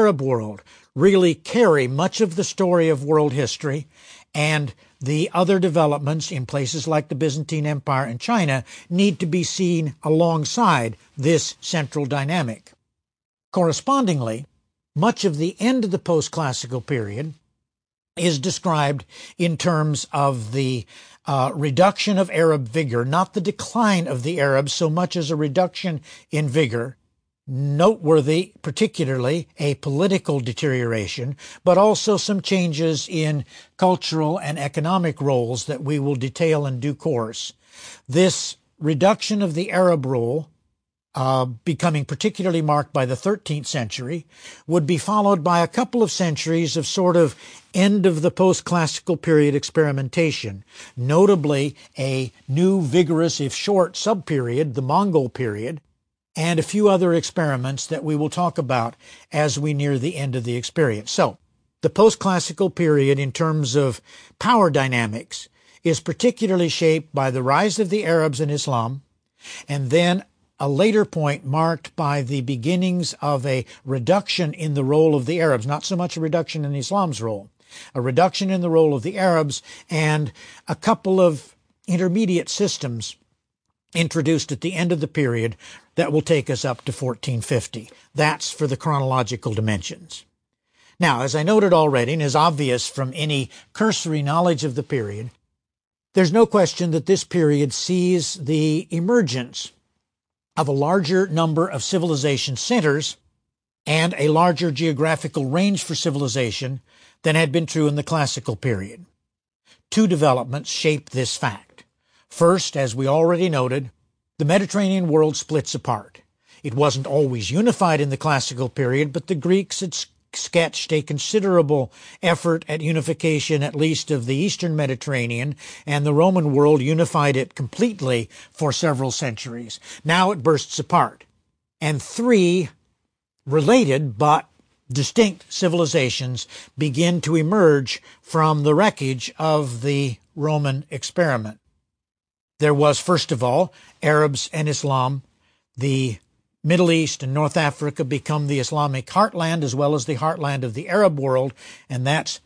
Arab world really carry much of the story of world history, and the other developments in places like the Byzantine Empire and China need to be seen alongside this central dynamic. Correspondingly, much of the end of the post-classical period is described in terms of the reduction of Arab vigor, not the decline of the Arabs so much as a reduction in vigor, noteworthy particularly a political deterioration, but also some changes in cultural and economic roles that we will detail in due course. This reduction of the Arab role, becoming particularly marked by the 13th century, would be followed by a couple of centuries of sort of end of the post-classical period experimentation, notably a new vigorous, if short, sub-period, the Mongol period, and a few other experiments that we will talk about as we near the end of the experience. So, the post-classical period in terms of power dynamics is particularly shaped by the rise of the Arabs and Islam, and then a later point marked by the beginnings of a reduction in the role of the Arabs, not so much a reduction in Islam's role, a reduction in the role of the Arabs, and a couple of intermediate systems introduced at the end of the period that will take us up to 1450. That's for the chronological dimensions. Now, as I noted already, and is obvious from any cursory knowledge of the period, there's no question that this period sees the emergence of a larger number of civilization centers and a larger geographical range for civilization than had been true in the classical period. Two developments shape this fact. First, as we already noted, the Mediterranean world splits apart. It wasn't always unified in the classical period, but the Greeks had sketched a considerable effort at unification, at least of the Eastern Mediterranean, and the Roman world unified it completely for several centuries. Now it bursts apart, and three related but distinct civilizations begin to emerge from the wreckage of the Roman experiment. There was, first of all, Arabs and Islam. The Middle East and North Africa become the Islamic heartland as well as the heartland of the Arab world, and that's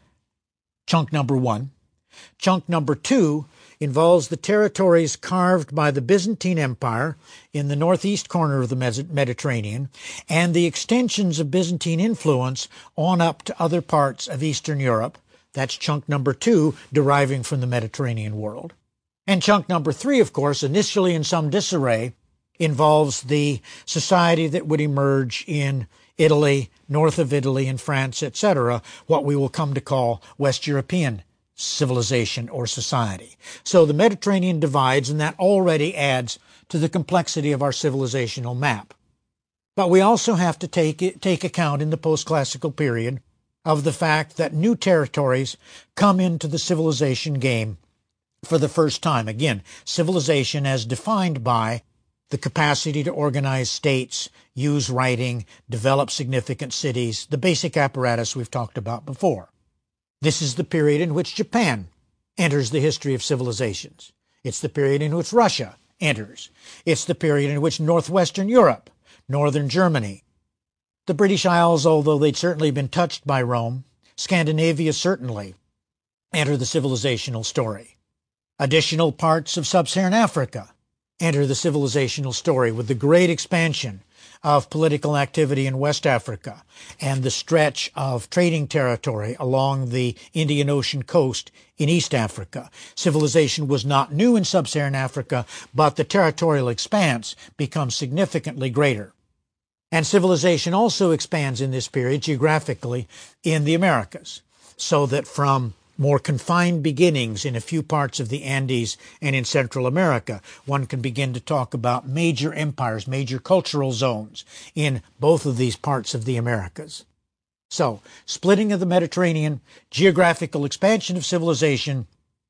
chunk number one. Chunk number two involves the territories carved by the Byzantine Empire in the northeast corner of the Mediterranean and the extensions of Byzantine influence on up to other parts of Eastern Europe. That's chunk number two, deriving from the Mediterranean world. And chunk number three, of course, initially in some disarray, involves the society that would emerge in Italy, north of Italy and France, etc., what we will come to call West European civilization or society. So the Mediterranean divides, and that already adds to the complexity of our civilizational map. But we also have to take account in the post-classical period of the fact that new territories come into the civilization game for the first time. Again, civilization as defined by the capacity to organize states, use writing, develop significant cities, the basic apparatus we've talked about before. This is the period in which Japan enters the history of civilizations. It's the period in which Russia enters. It's the period in which northwestern Europe, northern Germany, the British Isles, although they'd certainly been touched by Rome, Scandinavia certainly, enter the civilizational story. Additional parts of sub-Saharan Africa enter the civilizational story with the great expansion of political activity in West Africa and the stretch of trading territory along the Indian Ocean coast in East Africa. Civilization was not new in sub-Saharan Africa, but the territorial expanse becomes significantly greater. And civilization also expands in this period geographically in the Americas, so that from more confined beginnings in a few parts of the Andes and in Central America, one can begin to talk about major empires, major cultural zones in both of these parts of the Americas. So, splitting of the Mediterranean, geographical expansion of civilization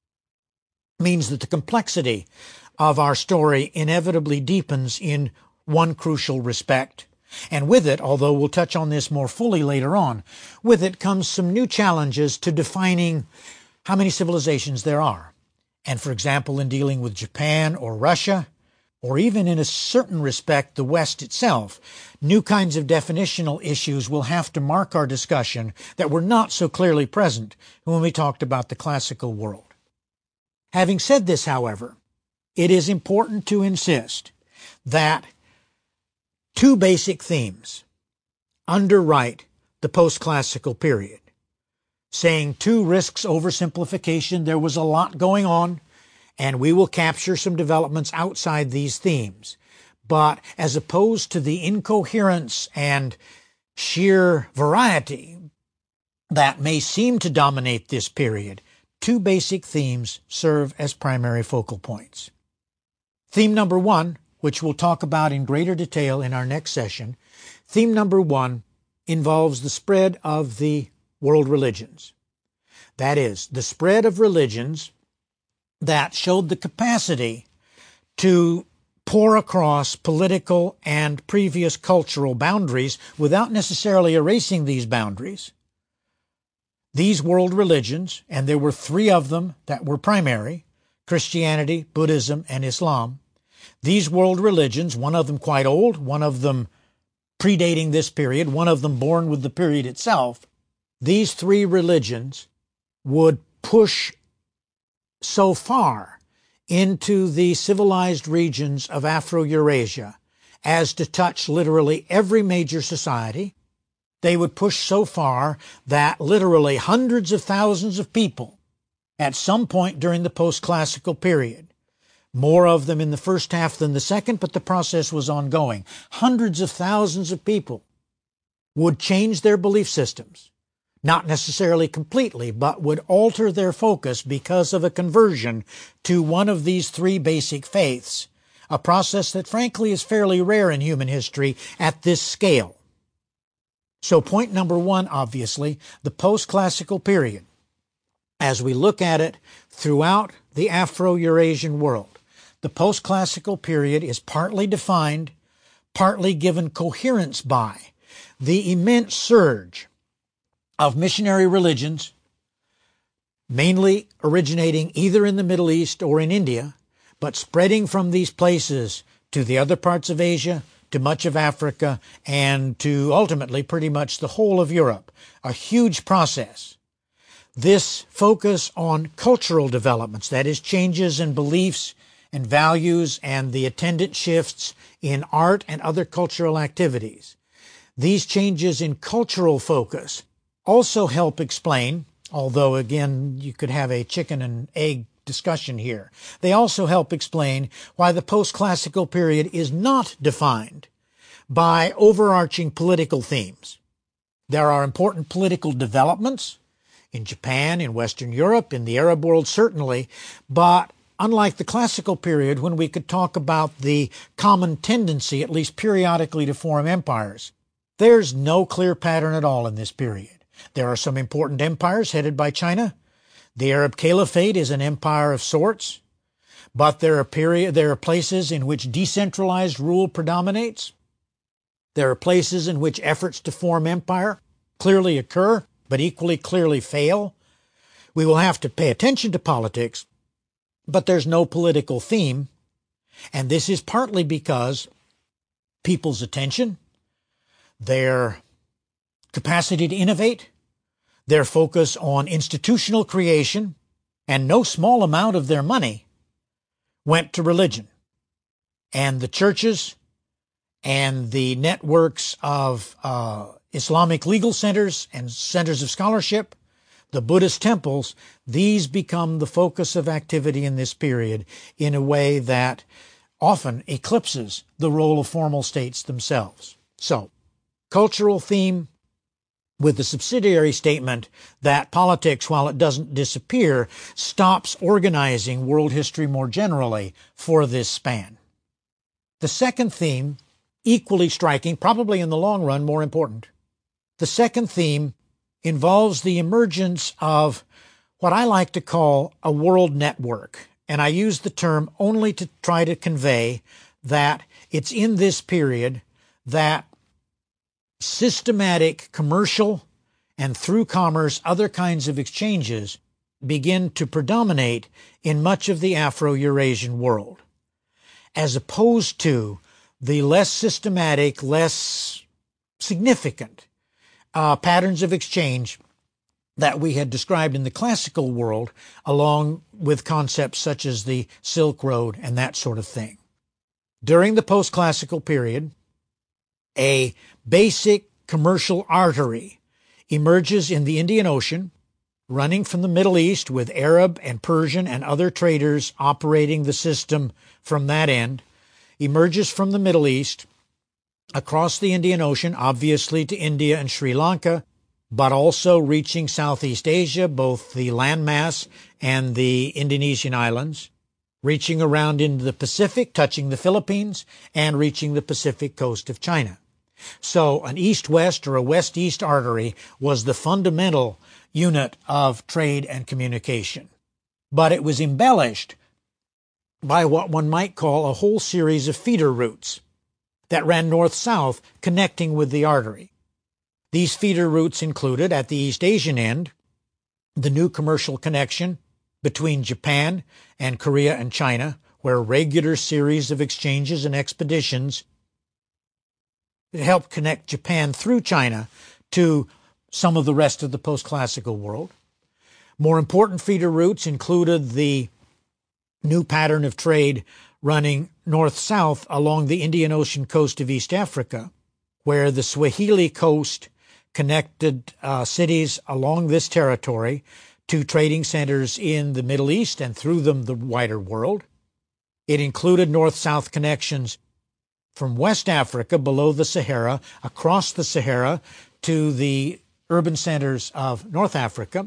means that the complexity of our story inevitably deepens in one crucial respect. And with it, although we'll touch on this more fully later on, with it comes some new challenges to defining how many civilizations there are. And for example, in dealing with Japan or Russia, or even in a certain respect the West itself, new kinds of definitional issues will have to mark our discussion that were not so clearly present when we talked about the classical world. Having said this, however, it is important to insist that two basic themes underwrite the post-classical period. Saying two risks oversimplification. There was a lot going on, and we will capture some developments outside these themes. But as opposed to the incoherence and sheer variety that may seem to dominate this period, two basic themes serve as primary focal points. Theme number one, which we'll talk about in greater detail in our next session, theme number one involves the spread of the world religions. That is, the spread of religions that showed the capacity to pour across political and previous cultural boundaries without necessarily erasing these boundaries. These world religions, and there were three of them that were primary, Christianity, Buddhism, and Islam. These world religions, one of them quite old, one of them predating this period, one of them born with the period itself, these three religions would push so far into the civilized regions of Afro-Eurasia as to touch literally every major society. They would push so far that literally hundreds of thousands of people at some point during the post-classical period, more of them in the first half than the second, but the process was ongoing, hundreds of thousands of people would change their belief systems. Not necessarily completely, but would alter their focus because of a conversion to one of these three basic faiths, a process that frankly is fairly rare in human history at this scale. So point number one, obviously, the post-classical period, as we look at it throughout the Afro-Eurasian world, the post-classical period is partly defined, partly given coherence by the immense surge of missionary religions, mainly originating either in the Middle East or in India, but spreading from these places to the other parts of Asia, to much of Africa, and to ultimately pretty much the whole of Europe. A huge process. This focus on cultural developments, that is, changes in beliefs and values and the attendant shifts in art and other cultural activities. These changes in cultural focus also help explain, although again you could have a chicken and egg discussion here, they also help explain why the post-classical period is not defined by overarching political themes. There are important political developments in Japan, in Western Europe, in the Arab world certainly, but unlike the classical period when we could talk about the common tendency, at least periodically, to form empires, there's no clear pattern at all in this period. There are some important empires headed by China. The Arab Caliphate is an empire of sorts, but there are places in which decentralized rule predominates. There are places in which efforts to form empire clearly occur, but equally clearly fail. We will have to pay attention to politics, but there's no political theme, and this is partly because people's attention, their capacity to innovate, their focus on institutional creation, and no small amount of their money went to religion. And the churches and the networks of Islamic legal centers and centers of scholarship, the Buddhist temples, these become the focus of activity in this period in a way that often eclipses the role of formal states themselves. So, cultural theme, with the subsidiary statement that politics, while it doesn't disappear, stops organizing world history more generally for this span. The second theme, equally striking, probably in the long run more important. The second theme involves the emergence of what I like to call a world network, and I use the term only to try to convey that it's in this period that systematic commercial and through commerce other kinds of exchanges begin to predominate in much of the Afro-Eurasian world. as opposed to the less systematic, less significant patterns of exchange that we had described in the classical world, along with concepts such as the Silk Road and that sort of thing. During the post-classical period, a basic commercial artery emerges in the Indian Ocean, running from the Middle East with Arab and Persian and other traders operating the system from that end, emerges from the Middle East across the Indian Ocean, obviously to India and Sri Lanka, but also reaching Southeast Asia, both the landmass and the Indonesian islands, reaching around into the Pacific, touching the Philippines, and reaching the Pacific coast of China. So an east-west or a west-east artery was the fundamental unit of trade and communication. But it was embellished by what one might call a whole series of feeder routes that ran north-south connecting with the artery. These feeder routes included, at the East Asian end, the new commercial connection between Japan and Korea and China, where a regular series of exchanges and expeditions helped connect Japan through China to some of the rest of the post-classical world. More important feeder routes included the new pattern of trade running north-south along the Indian Ocean coast of East Africa, where the Swahili coast connected cities along this territory to trading centers in the Middle East and through them the wider world. It included north-south connections from West Africa below the Sahara, across the Sahara to the urban centers of North Africa.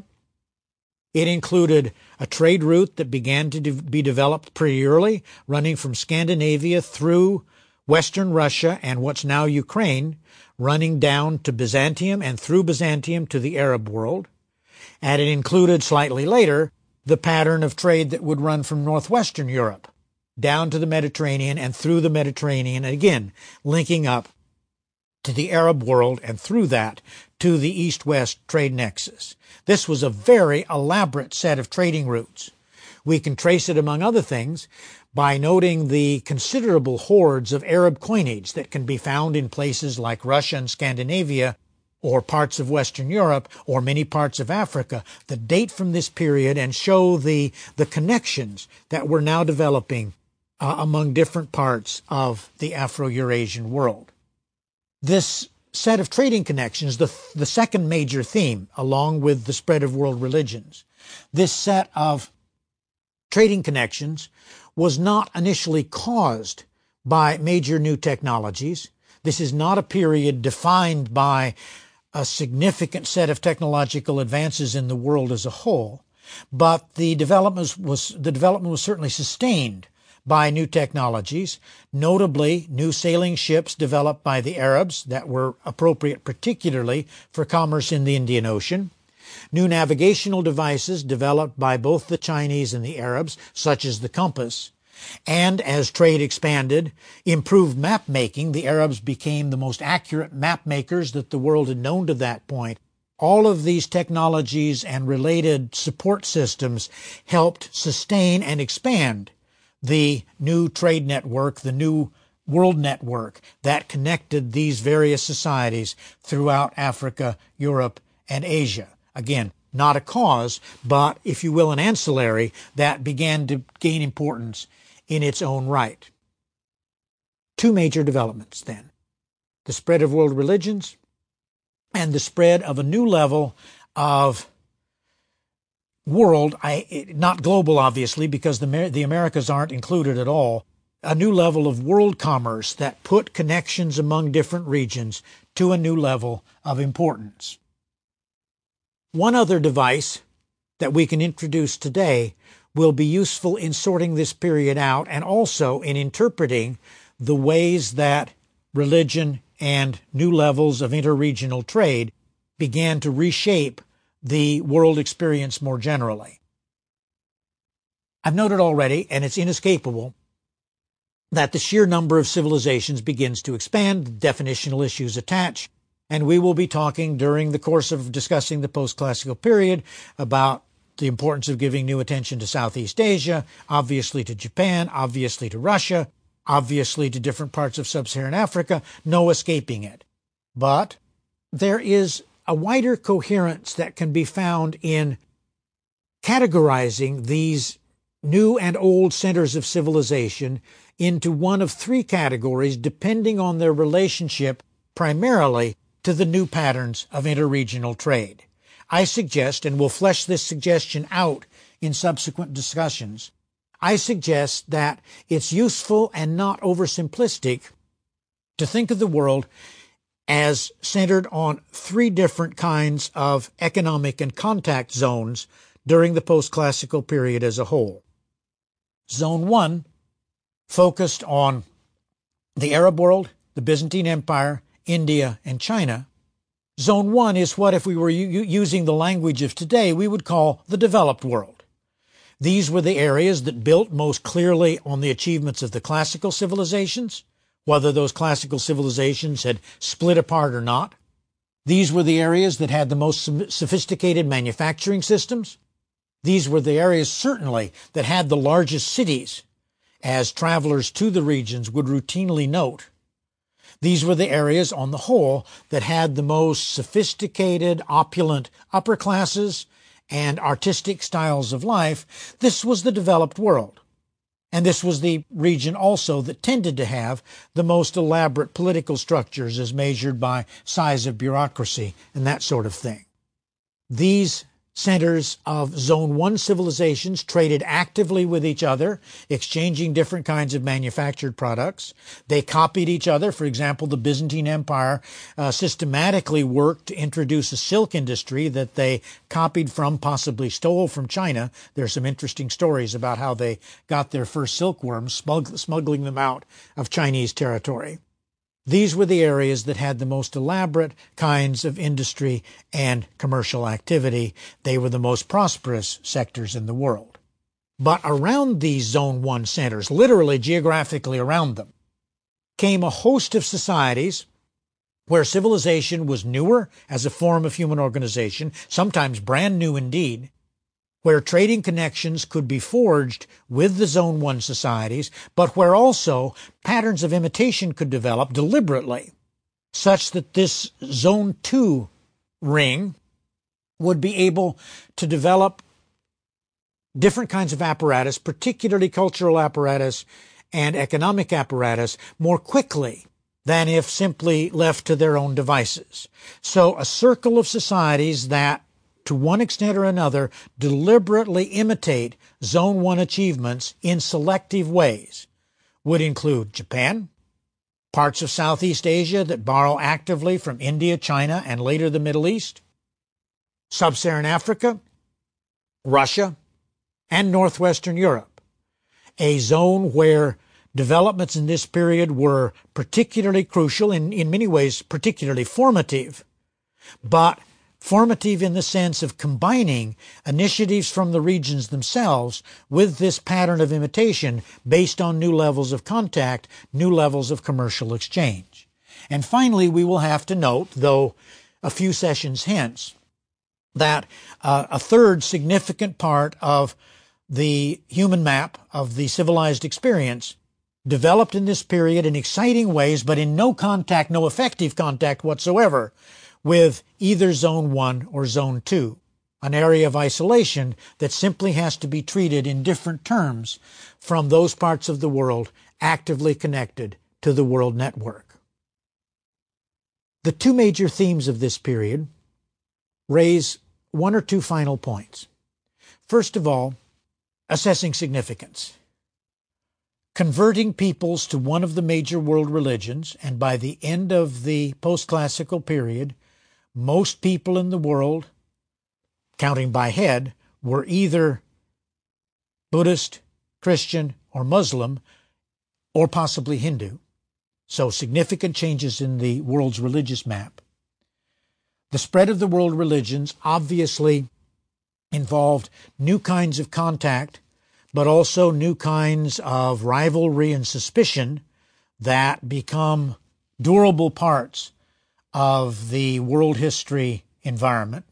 It included a trade route that began to be developed pretty early, running from Scandinavia through Western Russia and what's now Ukraine, running down to Byzantium and through Byzantium to the Arab world. And it included, slightly later, the pattern of trade that would run from northwestern Europe down to the Mediterranean and through the Mediterranean, again, linking up to the Arab world and through that to the east-west trade nexus. This was a very elaborate set of trading routes. We can trace it, among other things, by noting the considerable hordes of Arab coinage that can be found in places like Russia and Scandinavia, or parts of Western Europe, or many parts of Africa, that date from this period and show the connections that were now developing among different parts of the Afro-Eurasian world. This set of trading connections, the second major theme, along with the spread of world religions, this set of trading connections was not initially caused by major new technologies. This is not a period defined by a significant set of technological advances in the world as a whole, but the development was certainly sustained by new technologies, notably new sailing ships developed by the Arabs that were appropriate particularly for commerce in the Indian Ocean, new navigational devices developed by both the Chinese and the Arabs, such as the compass, and as trade expanded, improved map making. The Arabs became the most accurate map makers that the world had known to that point. All of these technologies and related support systems helped sustain and expand the new trade network, the new world network that connected these various societies throughout Africa, Europe, and Asia. Again, not a cause, but, if you will, an ancillary that began to gain importance in its own right. Two major developments, then. The spread of world religions and the spread of a new level of world, not global, obviously, because the Americas aren't included at all, a new level of world commerce that put connections among different regions to a new level of importance. One other device that we can introduce today will be useful in sorting this period out and also in interpreting the ways that religion and new levels of interregional trade began to reshape the world experience more generally. I've noted already, and it's inescapable, that the sheer number of civilizations begins to expand, definitional issues attach, and we will be talking during the course of discussing the post-classical period about the importance of giving new attention to Southeast Asia, obviously to Japan, obviously to Russia, obviously to different parts of sub-Saharan Africa, no escaping it. But there is a wider coherence that can be found in categorizing these new and old centers of civilization into one of three categories, depending on their relationship primarily to the new patterns of interregional trade. I suggest, and we'll flesh this suggestion out in subsequent discussions, I suggest that it's useful and not oversimplistic to think of the world as centered on three different kinds of economic and contact zones during the post-classical period as a whole. Zone 1 focused on the Arab world, the Byzantine Empire, India, and China. Zone 1 is what, if we were using the language of today, we would call the developed world. These were the areas that built most clearly on the achievements of the classical civilizations, whether those classical civilizations had split apart or not. These were the areas that had the most sophisticated manufacturing systems. These were the areas, certainly, that had the largest cities, as travelers to the regions would routinely note. These were the areas, on the whole, that had the most sophisticated, opulent upper classes and artistic styles of life. This was the developed world. And this was the region also that tended to have the most elaborate political structures as measured by size of bureaucracy and that sort of thing. These centers of Zone 1 civilizations traded actively with each other, exchanging different kinds of manufactured products. They copied each other. For example, the Byzantine Empire systematically worked to introduce a silk industry that they copied from, possibly stole from China. There are some interesting stories about how they got their first silkworms, smuggling them out of Chinese territory. These were the areas that had the most elaborate kinds of industry and commercial activity. They were the most prosperous sectors in the world. But around these Zone 1 centers, literally geographically around them, came a host of societies where civilization was newer as a form of human organization, sometimes brand new indeed, where trading connections could be forged with the Zone 1 societies, but where also patterns of imitation could develop deliberately, such that this Zone 2 ring would be able to develop different kinds of apparatus, particularly cultural apparatus and economic apparatus, more quickly than if simply left to their own devices. So a circle of societies that, to one extent or another, deliberately imitate Zone 1 achievements in selective ways would include Japan, parts of Southeast Asia that borrow actively from India, China, and later the Middle East, Sub-Saharan Africa, Russia, and Northwestern Europe, a zone where developments in this period were particularly crucial, in many ways particularly formative, but formative in the sense of combining initiatives from the regions themselves with this pattern of imitation based on new levels of contact, new levels of commercial exchange. And finally, we will have to note, though a few sessions hence, that a third significant part of the human map of the civilized experience developed in this period in exciting ways, but in no contact, no effective contact whatsoever with either Zone 1 or Zone 2, an area of isolation that simply has to be treated in different terms from those parts of the world actively connected to the world network. The two major themes of this period raise one or two final points. First of all, assessing significance. Converting peoples to one of the major world religions, and by the end of the post-classical period, most people in the world, counting by head, were either Buddhist, Christian, or Muslim, or possibly Hindu. So significant changes in the world's religious map. The spread of the world religions obviously involved new kinds of contact, but also new kinds of rivalry and suspicion that become durable parts of the world history environment.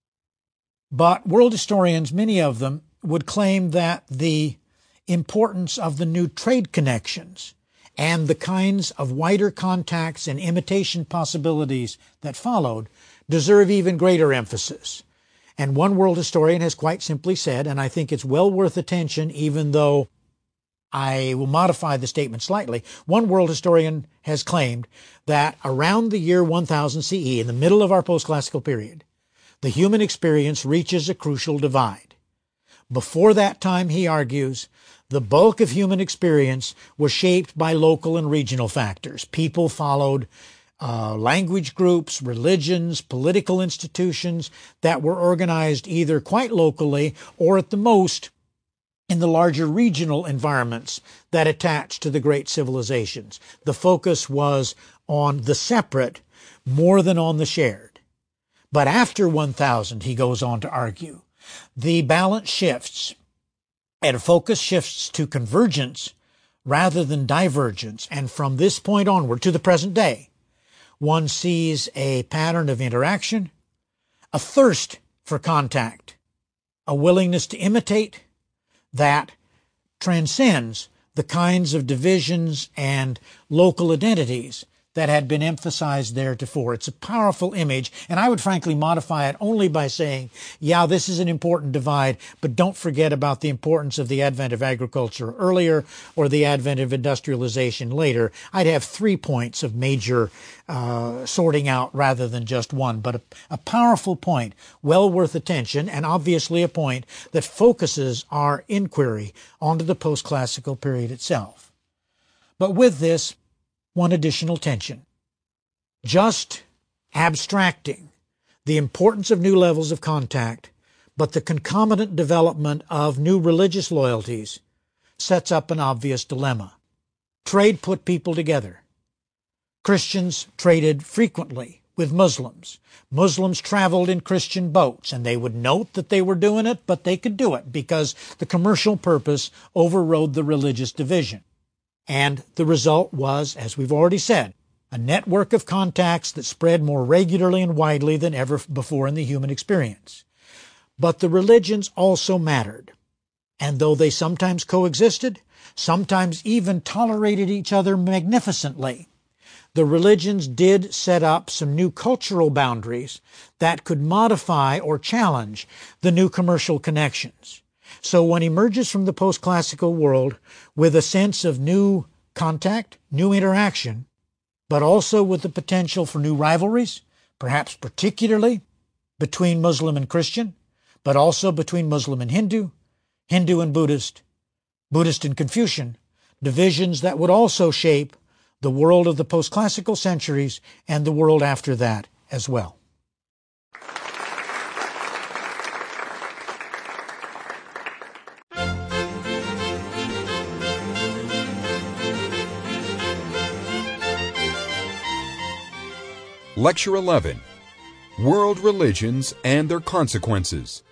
But world historians, many of them, would claim that the importance of the new trade connections and the kinds of wider contacts and imitation possibilities that followed deserve even greater emphasis. And one world historian has quite simply said, and I think it's well worth attention, even though I will modify the statement slightly. One world historian has claimed that around the year 1000 CE, in the middle of our post-classical period, the human experience reaches a crucial divide. Before that time, he argues, the bulk of human experience was shaped by local and regional factors. People followed language groups, religions, political institutions that were organized either quite locally or at the most in the larger regional environments that attached to the great civilizations. The focus was on the separate more than on the shared. But after 1000, he goes on to argue, the balance shifts and focus shifts to convergence rather than divergence. And from this point onward to the present day, one sees a pattern of interaction, a thirst for contact, a willingness to imitate that transcends the kinds of divisions and local identities that had been emphasized theretofore. It's a powerful image, and I would frankly modify it only by saying, yeah, this is an important divide, but don't forget about the importance of the advent of agriculture earlier or the advent of industrialization later. I'd have 3 points of major sorting out rather than just one, but a powerful point, well worth attention, and obviously a point that focuses our inquiry onto the post-classical period itself. But with this, one additional tension. Just abstracting the importance of new levels of contact, but the concomitant development of new religious loyalties sets up an obvious dilemma. Trade put people together. Christians traded frequently with Muslims. Muslims traveled in Christian boats, and they would note that they were doing it, but they could do it because the commercial purpose overrode the religious division. And the result was, as we've already said, a network of contacts that spread more regularly and widely than ever before in the human experience. But the religions also mattered. And though they sometimes coexisted, sometimes even tolerated each other magnificently, the religions did set up some new cultural boundaries that could modify or challenge the new commercial connections. So one emerges from the post-classical world with a sense of new contact, new interaction, but also with the potential for new rivalries, perhaps particularly between Muslim and Christian, but also between Muslim and Hindu, Hindu and Buddhist, Buddhist and Confucian, divisions that would also shape the world of the post-classical centuries and the world after that as well. Lecture 11, World Religions and Their Consequences.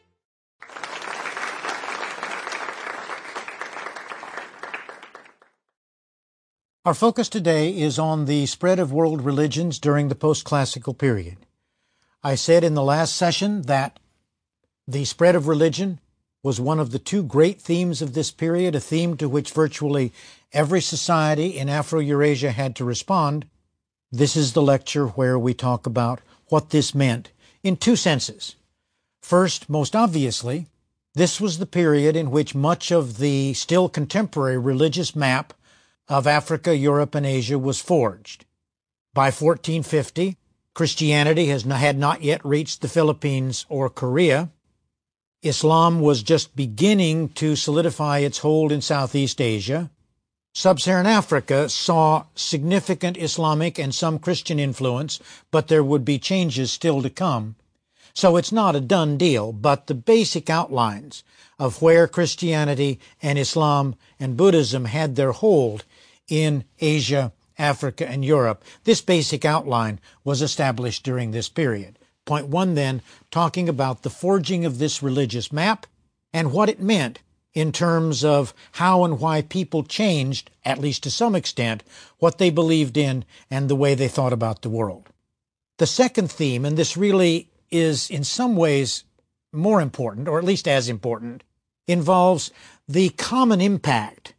Our focus today is on the spread of world religions during the post-classical period. I said in the last session that the spread of religion was one of the two great themes of this period, a theme to which virtually every society in Afro-Eurasia had to respond. This is the lecture where we talk about what this meant in two senses. First, most obviously, this was the period in which much of the still contemporary religious map of Africa, Europe, and Asia was forged. By 1450, Christianity had not yet reached the Philippines or Korea. Islam was just beginning to solidify its hold in Southeast Asia. Sub-Saharan Africa saw significant Islamic and some Christian influence, but there would be changes still to come. So it's not a done deal, but the basic outlines of where Christianity and Islam and Buddhism had their hold in Asia, Africa, and Europe, this basic outline was established during this period. Point one then, talking about the forging of this religious map and what it meant in terms of how and why people changed, at least to some extent, what they believed in and the way they thought about the world. The second theme, and this really is in some ways more important, or at least as important, involves the common impact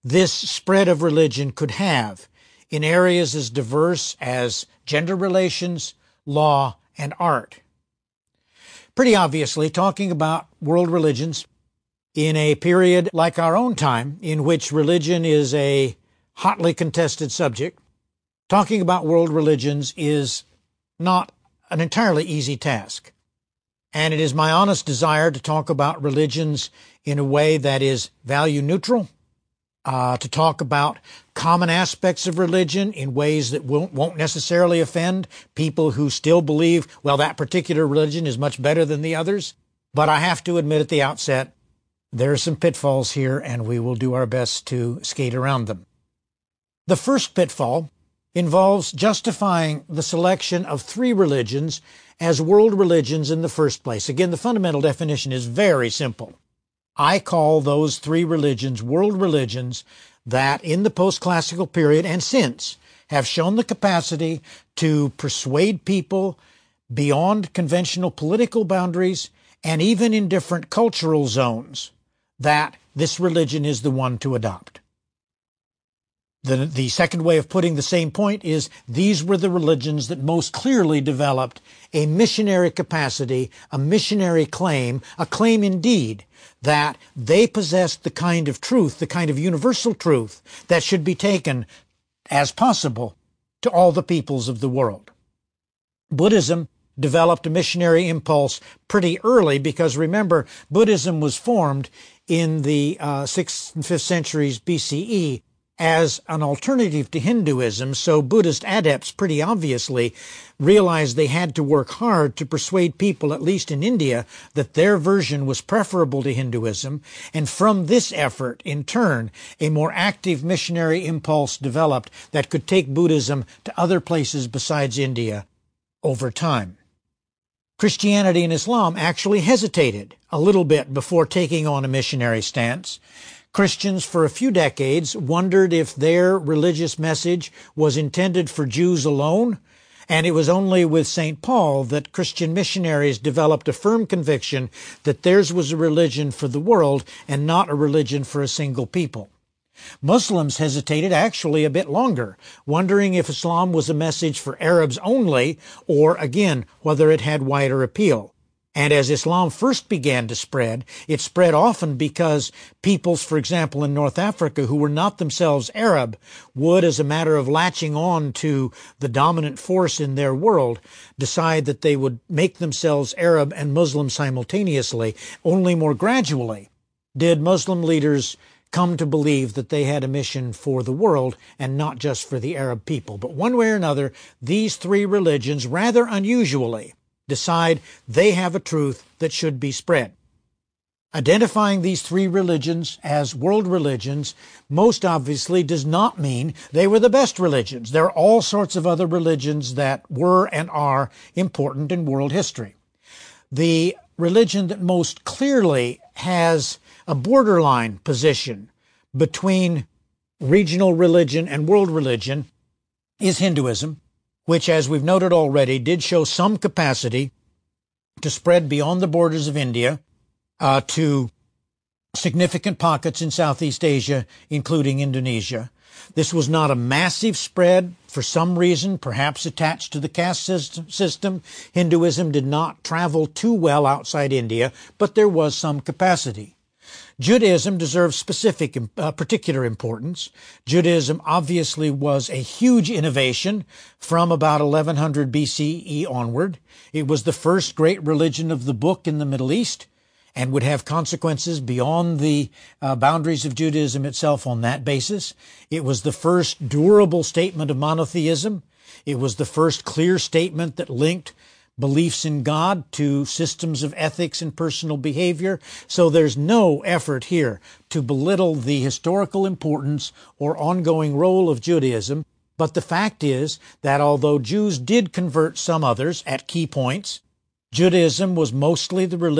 this spread of religion could have in areas as diverse as gender relations, law, and art. Pretty obviously, talking about world religions in a period like our own time, in which religion is a hotly contested subject, talking about world religions is not an entirely easy task. And it is my honest desire to talk about religions in a way that is value neutral, to talk about common aspects of religion in ways that won't necessarily offend people who still believe, well, that particular religion is much better than the others. But I have to admit at the outset, there are some pitfalls here, and we will do our best to skate around them. The first pitfall involves justifying the selection of three religions as world religions in the first place. Again, the fundamental definition is very simple. I call those three religions world religions that in the post-classical period and since have shown the capacity to persuade people beyond conventional political boundaries and even in different cultural zones that this religion is the one to adopt. The second way of putting the same point is these were the religions that most clearly developed a missionary capacity, a missionary claim, a claim indeed that they possessed the kind of truth, the kind of universal truth that should be taken as possible to all the peoples of the world. Buddhism developed a missionary impulse pretty early because, remember, Buddhism was formed in the 6th and 5th centuries BCE as an alternative to Hinduism, so Buddhist adepts pretty obviously realized they had to work hard to persuade people, at least in India, that their version was preferable to Hinduism, and from this effort, in turn, a more active missionary impulse developed that could take Buddhism to other places besides India over time. Christianity and Islam actually hesitated a little bit before taking on a missionary stance. Christians for a few decades wondered if their religious message was intended for Jews alone, and it was only with St. Paul that Christian missionaries developed a firm conviction that theirs was a religion for the world and not a religion for a single people. Muslims hesitated actually a bit longer, wondering if Islam was a message for Arabs only, or again, whether it had wider appeal. And as Islam first began to spread, it spread often because peoples, for example, in North Africa who were not themselves Arab would, as a matter of latching on to the dominant force in their world, decide that they would make themselves Arab and Muslim simultaneously. Only more gradually did Muslim leaders come to believe that they had a mission for the world and not just for the Arab people. But one way or another, these three religions, rather unusually, decide they have a truth that should be spread. Identifying these three religions as world religions most obviously does not mean they were the best religions. There are all sorts of other religions that were and are important in world history. The religion that most clearly has a borderline position between regional religion and world religion is Hinduism, which, as we've noted already, did show some capacity to spread beyond the borders of India to significant pockets in Southeast Asia, including Indonesia. This was not a massive spread for some reason, perhaps attached to the caste system. Hinduism did not travel too well outside India, but there was some capacity. Judaism deserves particular importance. Judaism obviously was a huge innovation from about 1100 BCE onward. It was the first great religion of the book in the Middle East and would have consequences beyond the boundaries of Judaism itself on that basis. It was the first durable statement of monotheism. It was the first clear statement that linked beliefs in God to systems of ethics and personal behavior. So there's no effort here to belittle the historical importance or ongoing role of Judaism. But the fact is that although Jews did convert some others at key points, Judaism was mostly the religion